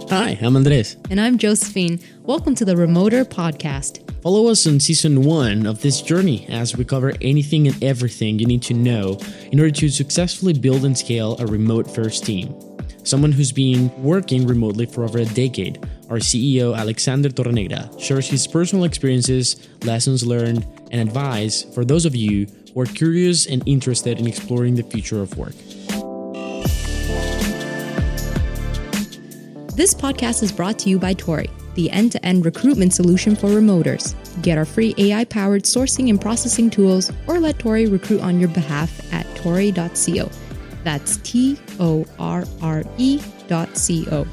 Hi, I'm Andres. And I'm Josephine. Welcome to the Remoter Podcast. Follow us on Season 1 of this journey as we cover anything and everything you need to know in order to successfully build and scale a remote-first team. Someone who's been working remotely for over a decade, our CEO, Alexander Torrenegra, shares his personal experiences, lessons learned, and advice for those of you who are curious and interested in exploring the future of work. This podcast is brought to you by Tori, the end-to-end recruitment solution for remoters. Get our free AI-powered sourcing and processing tools, or let Tori recruit on your behalf at tori.co. That's TORRE.co.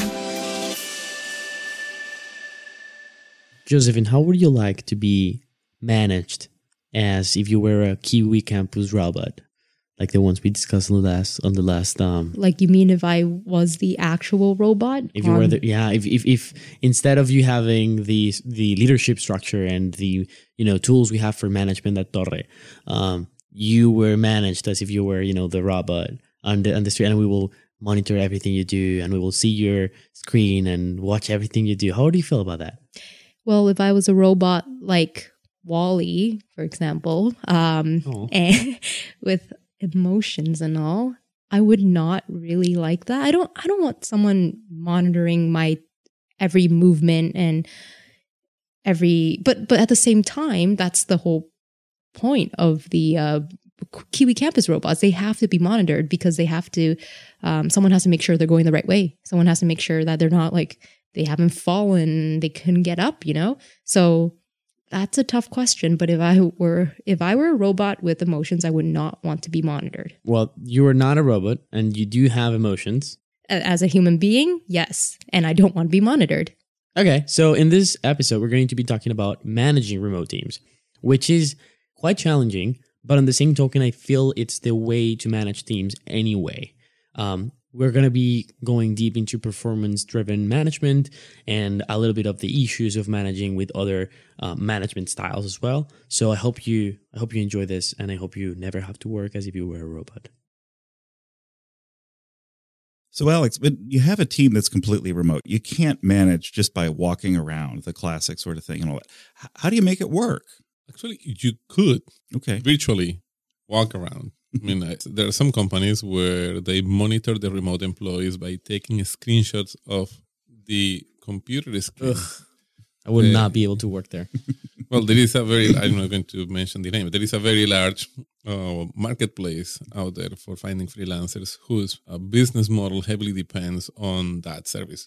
Josephine, how would you like to be managed as if you were a Kiwi campus robot? Like the ones we discussed on the last. Like, you mean if I was the actual robot? If you were if instead of you having the leadership structure and the tools we have for management at Torre, you were managed as if you were the robot on the street, and we will monitor everything you do, and we will see your screen and watch everything you do. How do you feel about that? Well, if I was a robot like Wall-E, for example, and with emotions and all, I would not really like that. I don't want someone monitoring my every movement and but at the same time, that's the whole point of the Kiwi campus robots. They have to be monitored because they have to someone has to make sure they're going the right way. Someone has to make sure that they're not they haven't fallen, they couldn't get up, So that's a tough question, but if I were a robot with emotions, I would not want to be monitored. Well, you are not a robot, and you do have emotions. As a human being, yes, and I don't want to be monitored. Okay, so in this episode, we're going to be talking about managing remote teams, which is quite challenging, but on the same token, I feel it's the way to manage teams anyway. We're going to be going deep into performance-driven management and a little bit of the issues of managing with other management styles as well. So I hope you enjoy this, and I hope you never have to work as if you were a robot. So Alex, but you have a team that's completely remote. You can't manage just by walking around, the classic sort of thing and all that. How do you make it work? Actually, you could virtually walk around. I mean, there are some companies where they monitor the remote employees by taking screenshots of the computer screen. I would not be able to work there. Well, there is I'm not going to mention the name, but there is a very large marketplace out there for finding freelancers whose business model heavily depends on that service,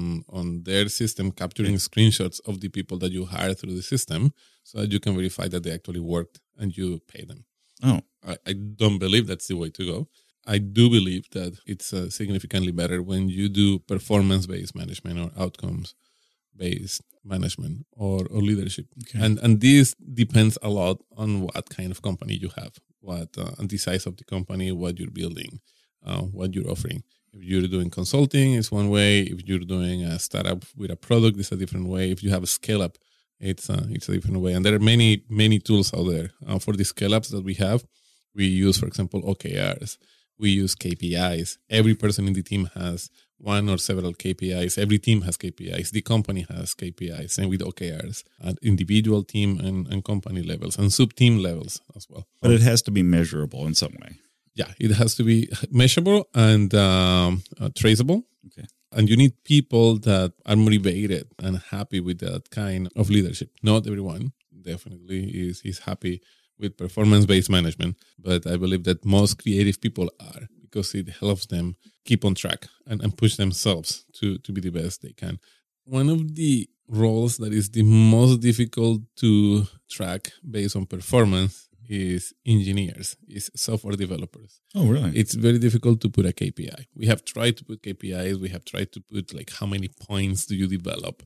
on their system capturing screenshots of the people that you hire through the system so that you can verify that they actually worked and you pay them. Oh, I don't believe that's the way to go. I do believe that it's significantly better when you do performance-based management or outcomes-based management or leadership. Okay. And this depends a lot on what kind of company you have, and the size of the company, what you're building, what you're offering. If you're doing consulting, it's one way. If you're doing a startup with a product, it's a different way. If you have a scale-up, it's a different way. And there are many, many tools out there. For the scale-ups that we have, we use, for example, OKRs. We use KPIs. Every person in the team has one or several KPIs. Every team has KPIs. The company has KPIs. Same with OKRs at individual team and company levels and sub-team levels as well. But it has to be measurable in some way. Yeah, it has to be measurable and traceable. Okay. And you need people that are motivated and happy with that kind of leadership. Not everyone definitely is happy with performance-based management, but I believe that most creative people are, because it helps them keep on track and push themselves to be the best they can. One of the roles that is the most difficult to track based on performance is engineers, is software developers. Oh, really? It's very difficult to put a KPI. We have tried to put KPIs. We have tried to put how many points do you develop?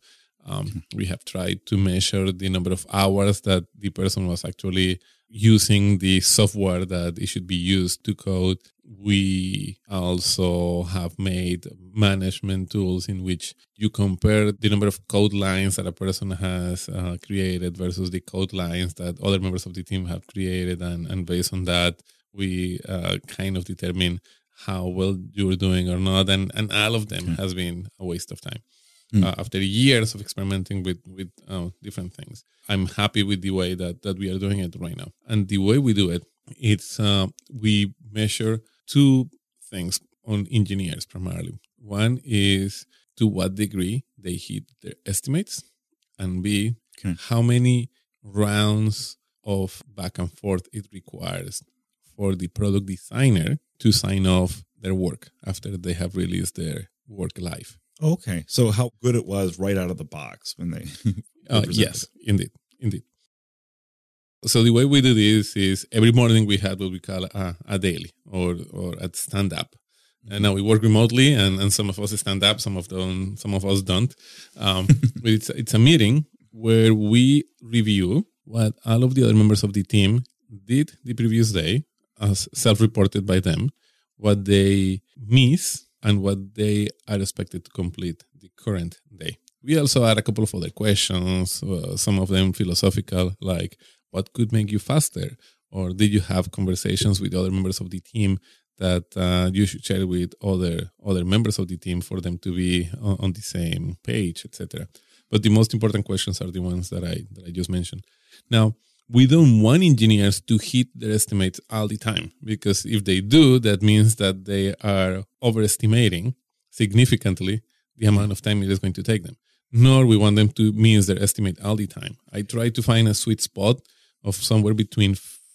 We have tried to measure the number of hours that the person was actually using the software that it should be used to code. We also have made management tools in which you compare the number of code lines that a person has created versus the code lines that other members of the team have created. And based on that, we kind of determine how well you're doing or not, and all of them has been a waste of time. After years of experimenting with different things, I'm happy with the way that we are doing it right now. And the way we do it, it's we measure two things on engineers primarily. One is to what degree they hit their estimates, and B, how many rounds of back and forth it requires for the product designer to sign off their work after they have released their work live. Okay. So how good it was right out of the box when they yes, indeed. So the way we do this is every morning we had what we call a daily or a stand-up. And now we work remotely, and some of us stand up, some of us don't. It's a meeting where we review what all of the other members of the team did the previous day, as self-reported by them, what they miss, and what they are expected to complete the current day. We also add a couple of other questions, some of them philosophical, like what could make you faster? Or did you have conversations with other members of the team that you should share with other members of the team for them to be on the same page, etc. But the most important questions are the ones that I just mentioned. Now, we don't want engineers to hit their estimates all the time, because if they do, that means that they are overestimating significantly the amount of time it is going to take them. Nor we want them to miss their estimate all the time. I try to find a sweet spot of somewhere between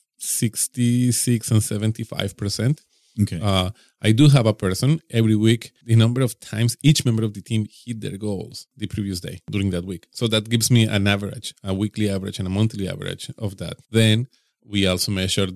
66 and 75%. Okay. I do have a person every week, the number of times each member of the team hit their goals the previous day during that week. So that gives me an average, a weekly average and a monthly average of that. Then we also measure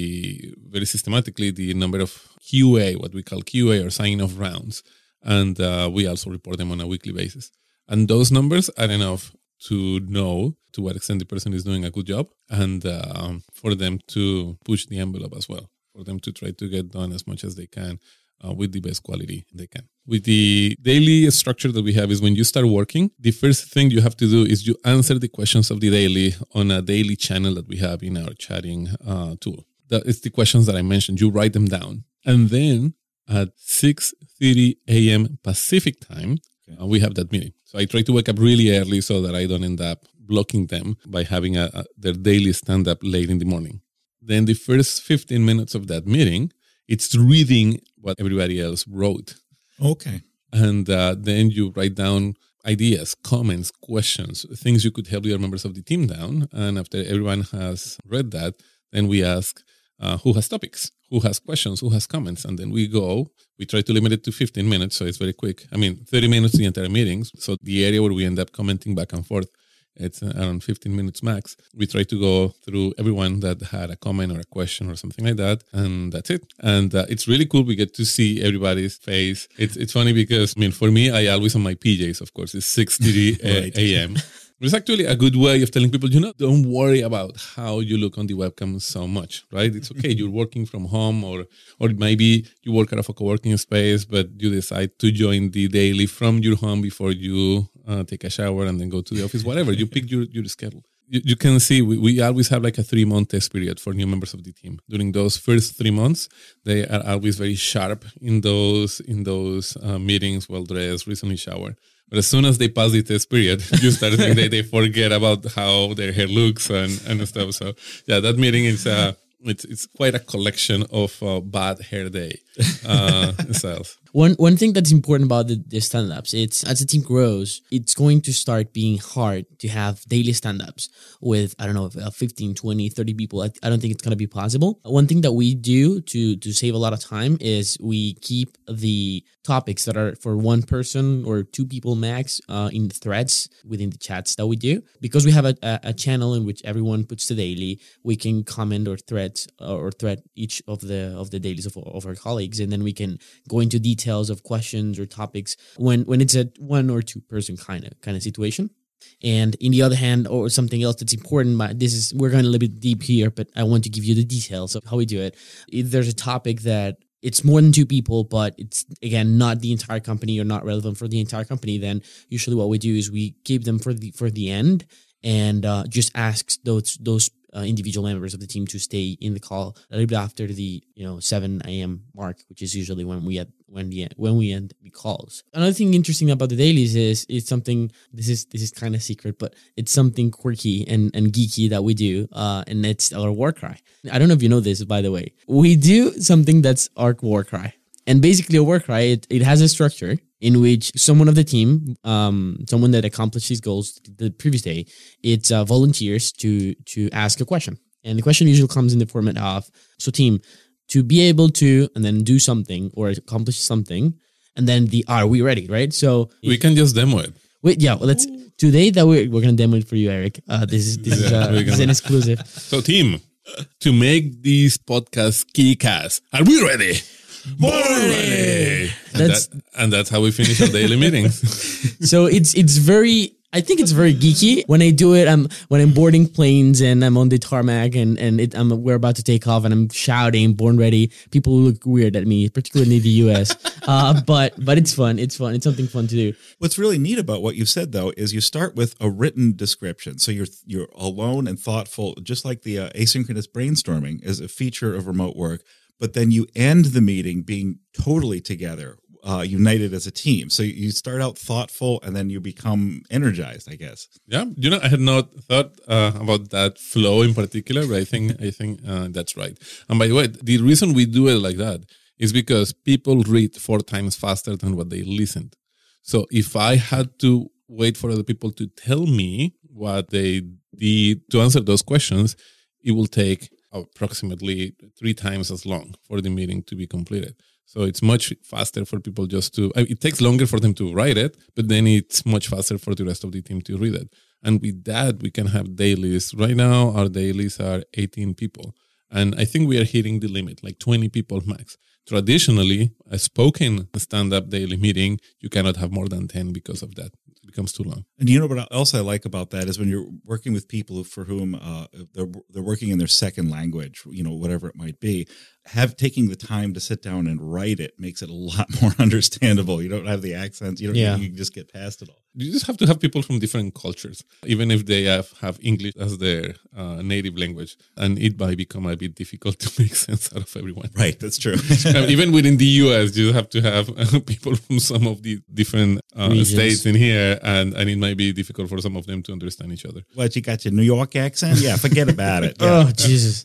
very systematically the number of QA, what we call QA or sign-off rounds. And we also report them on a weekly basis. And those numbers are enough to know to what extent the person is doing a good job, and for them to push the envelope as well, for them to try to get done as much as they can with the best quality they can. With the daily structure that we have is when you start working, the first thing you have to do is you answer the questions of the daily on a daily channel that we have in our chatting tool. It's the questions that I mentioned. You write them down. And then at 6:30 a.m. Pacific time, we have that meeting. So I try to wake up really early so that I don't end up blocking them by having their daily stand-up late in the morning. Then the first 15 minutes of that meeting, it's reading what everybody else wrote. Okay. And then you write down ideas, comments, questions, things you could help your members of the team down. And after everyone has read that, then we ask who has topics, who has questions, who has comments. And then we try to limit it to 15 minutes, so it's very quick. 30 minutes the entire meetings. So the area where we end up commenting back and forth, it's around 15 minutes max. We try to go through everyone that had a comment or a question or something like that, and that's it. And it's really cool. We get to see everybody's face. It's funny because, for me, I always on my PJs, of course. It's 6:30 a.m. It's actually a good way of telling people, don't worry about how you look on the webcam so much, right? It's okay. You're working from home, or maybe you work out of a co-working space, but you decide to join the daily from your home before you take a shower and then go to the office, whatever. You pick your schedule. You can see we always have like a 3-month test period for new members of the team. During those first 3 months, they are always very sharp in those meetings, well-dressed, recently showered. But as soon as they pass the test period, you start thinking they forget about how their hair looks and stuff. So yeah, that meeting is it's quite a collection of bad hair day styles. One thing that's important about the stand-ups, it's as the team grows, it's going to start being hard to have daily stand-ups with, 15, 20, 30 people. I don't think it's going to be possible. One thing that we do to save a lot of time is we keep the topics that are for one person or 2 people max in the threads within the chats that we do. Because we have a channel in which everyone puts the daily, we can comment or thread each of the dailies of our colleagues, and then we can go into details of questions or topics when it's a 1 or 2 person kind of situation. And in the other hand, or something else that's important, we're going a little bit deep here, but I want to give you the details of how we do it. If there's a topic that it's more than 2 people, but it's, again, not the entire company or not relevant for the entire company, then usually what we do is we keep them for the end and just ask those individual members of the team to stay in the call a little bit after the 7 a.m. mark, which is usually when we end the calls. Another thing interesting about the dailies is it's something. This is kind of secret, but it's something quirky and geeky that we do, and it's our war cry. I don't know if you know this, by the way. We do something that's our war cry, and basically a war cry. It has a structure in which someone of the team, someone that accomplished his goals the previous day, it volunteers to ask a question. And the question usually comes in the format of, so team, to be able to, and then do something or accomplish something, and then are we ready, right? So we can just demo it. Wait, yeah, well, let's, today that we're going to demo it for you, Eric. This is an exclusive. So team, to make these podcasts kick-ass, are we ready? Born ready. And that's how we finish our daily meetings. So it's very, I think it's very geeky. When I do it, when I'm boarding planes and I'm on the tarmac and we're about to take off and I'm shouting "Born ready." People look weird at me, particularly in the US. But it's fun. It's fun. It's something fun to do. What's really neat about what you've said, though, is you start with a written description. So you're alone and thoughtful, just like the asynchronous brainstorming is a feature of remote work. But then you end the meeting being totally together, united as a team. So you start out thoughtful and then you become energized, I guess. Yeah. I had not thought about that flow in particular, but I think that's right. And by the way, the reason we do it like that is because people read 4 times faster than what they listened. So if I had to wait for other people to tell me what they did to answer those questions, it will take approximately 3 times as long for the meeting to be completed. So it's much faster for people it takes longer for them to write it, but then it's much faster for the rest of the team to read it. And with that, we can have dailies. Right now, our dailies are 18 people. And I think we are hitting the limit, like 20 people max. Traditionally, a spoken stand-up daily meeting, you cannot have more than 10 because of that. It becomes too long. And what else I like about that is when you're working with people for whom they're working in their second language, whatever it might be, taking the time to sit down and write it makes it a lot more understandable. You don't have the accents. You can just get past it all. You just have to have people from different cultures, even if they have English as their native language. And it might become a bit difficult to make sense out of everyone. Right, that's true. Even within the US, you have to have people from some of the different states in here, and it might be difficult for some of them to understand each other. What, you got your New York accent? Yeah, forget about it. Yeah. Oh, Jesus.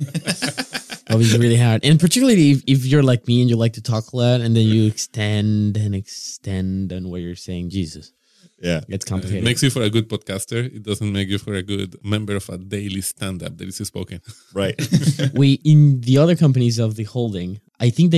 That was really hard. And particularly if you're like me and you like to talk a lot and then you extend on what you're saying, Jesus. Yeah. It's complicated. It makes you for a good podcaster. It doesn't make you for a good member of a daily stand-up that is spoken. Right. In the other companies of the holding, I think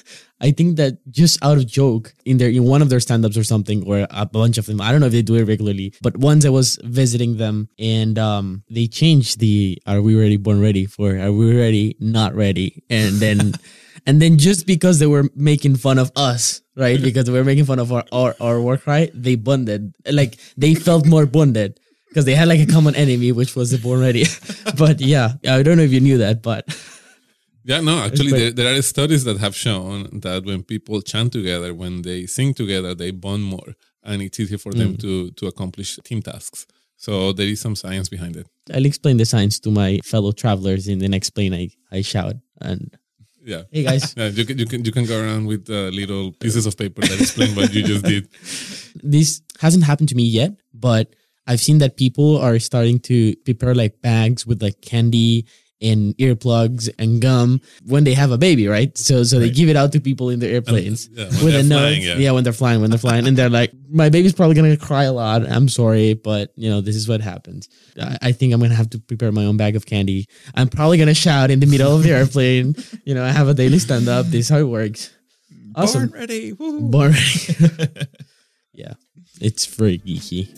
that just out of joke in one of their stand-ups or something, or a bunch of them, I don't know if they do it regularly, but once I was visiting them and they changed the "Are we ready, born ready" for "Are we ready, not ready?" And then just because they were making fun of us, right? Because we were making fun of our work, right? They bonded. Like they felt more bonded because they had like a common enemy, which was the born ready. But yeah, I don't know if you knew that, but yeah, no, actually there are studies that have shown that when people chant together, when they sing together, they bond more and it's easier for them to accomplish team tasks. So there is some science behind it. I'll explain the science to my fellow travelers in the next plane I shout. And yeah, hey guys, yeah, you can go around with little pieces of paper that explain what you just did. This hasn't happened to me yet, but I've seen that people are starting to prepare like bags with like candy and earplugs and gum when they have a baby, right? So they give it out to people in the airplanes with a note. Yeah, when they're flying, and they're like, "My baby's probably gonna cry a lot. I'm sorry, but this is what happens." I think I'm gonna have to prepare my own bag of candy. I'm probably gonna shout in the middle of the airplane. I have a daily stand up. This is how it works. Awesome. Born ready. Woo-hoo. Born ready. Yeah, it's very geeky.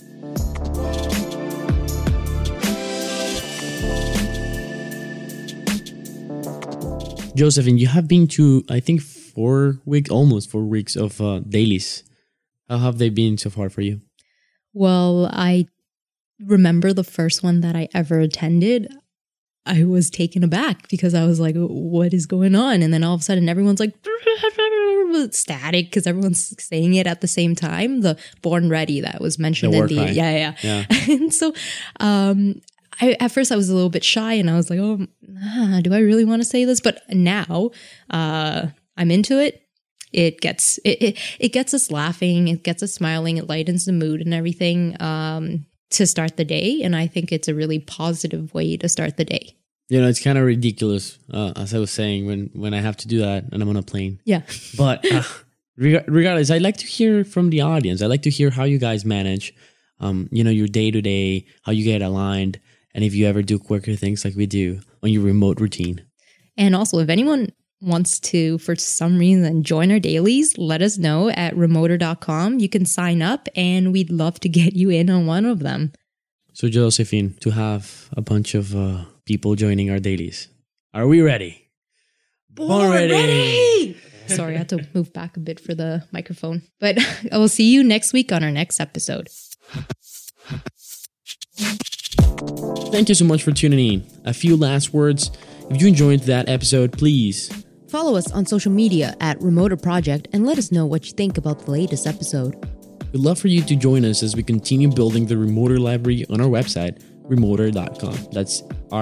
Josephine, you have been to, I think, almost 4 weeks of dailies. How have they been so far for you? Well, I remember the first one that I ever attended. I was taken aback because I was like, what is going on? And then all of a sudden everyone's like static because everyone's saying it at the same time. The born ready that was mentioned in the cry. Yeah. And so at first I was a little bit shy and I was like, oh, do I really want to say this? But now I'm into it. It gets us laughing. It gets us smiling. It lightens the mood and everything to start the day. And I think it's a really positive way to start the day. You know, it's kind of ridiculous, as I was saying, when I have to do that and I'm on a plane. Yeah. But regardless, I'd like to hear from the audience. I'd like to hear how you guys manage, your day-to-day, how you get aligned, and if you ever do quirky things like we do on your remote routine. And also, if anyone wants to, for some reason, join our dailies, let us know at remoter.com. You can sign up, and we'd love to get you in on one of them. So, Josephine, to have a bunch of people joining our dailies, are we ready? Born ready! Sorry, I had to move back a bit for the microphone. But I will see you next week on our next episode. Thank you so much for tuning in. A few last words. If you enjoyed that episode, please follow us on social media at Remoter Project and let us know what you think about the latest episode. We'd love for you to join us as we continue building the Remoter library on our website, remoter.com. That's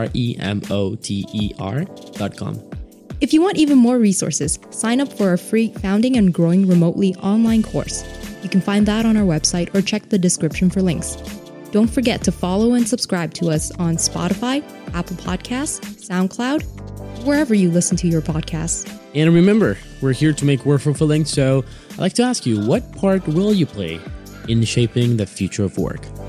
REMOTER.com. If you want even more resources, sign up for our free Founding and Growing Remotely online course. You can find that on our website or check the description for links. Don't forget to follow and subscribe to us on Spotify, Apple Podcasts, SoundCloud, wherever you listen to your podcasts. And remember, we're here to make work fulfilling, so I'd like to ask you, what part will you play in shaping the future of work?